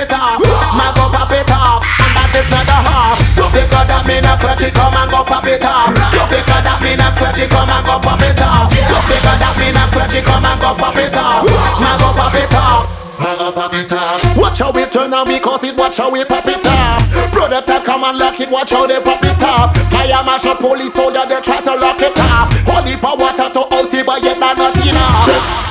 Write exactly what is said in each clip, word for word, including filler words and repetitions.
it off. Man go pop it off, and that is not a half. You figure that me not clutch it, come and go pop it off. You figure that me not clutch it, come and go pop it off. You figure that me not clutch it, come and go pop it off. Man go pop it off. Watch how we turn and we cause it, watch how we pop it off. Brother taps come and lock it, watch how they pop it off. Fire marshal, police soldier, they try to lock it off. Holy power water to out it, but yet not enough.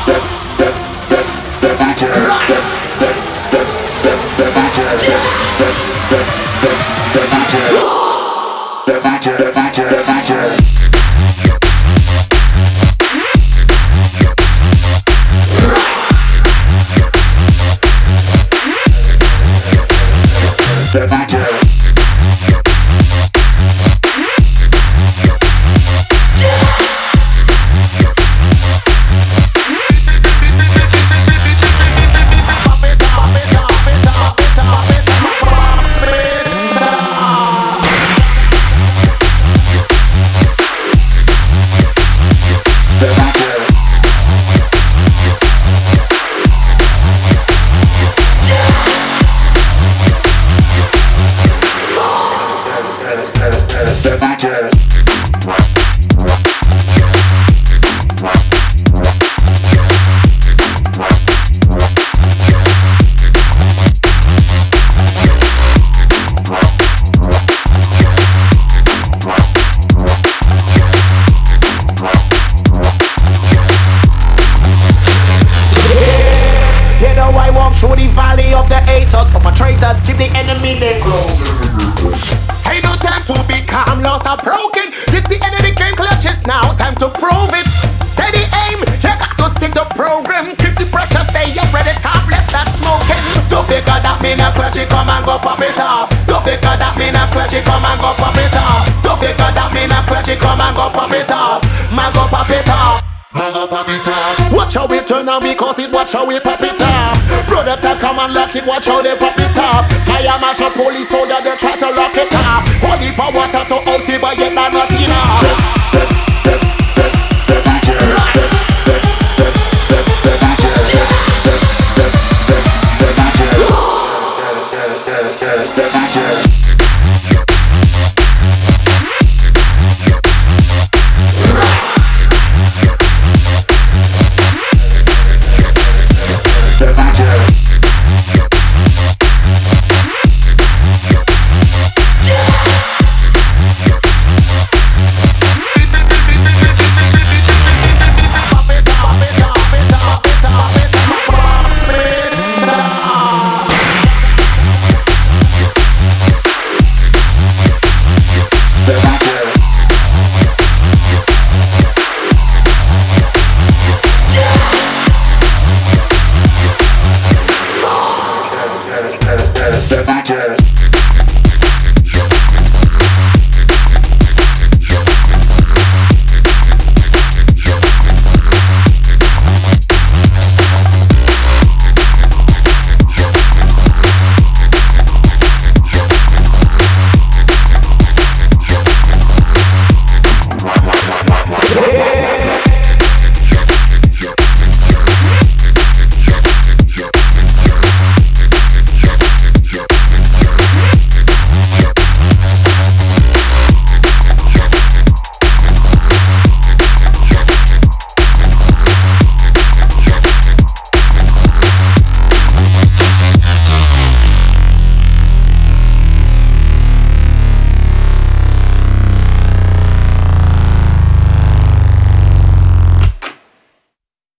Through the valley of the haters, perpetrators, keep the enemy name close. Ain't no time to be calm, laws are broken. This the enemy game clutches now, time to prove it. Steady aim, you got to stick to program. Keep the pressure, stay up, ready, top left, that smoking. Don't figure that me not clutch it, come and go pop it off. Don't figure that me not clutch it, come and go pop it off. Don't figure that me not clutch it, come and go pop it off. Man go pop it off. Watch how we turn and we cause it, watch how we pop it off. Brother taps come and lock it, watch how they pop it off. Fire marshal, police soldier, they try to lock it off. Holy power water to out it, but yet not enough. Jazz.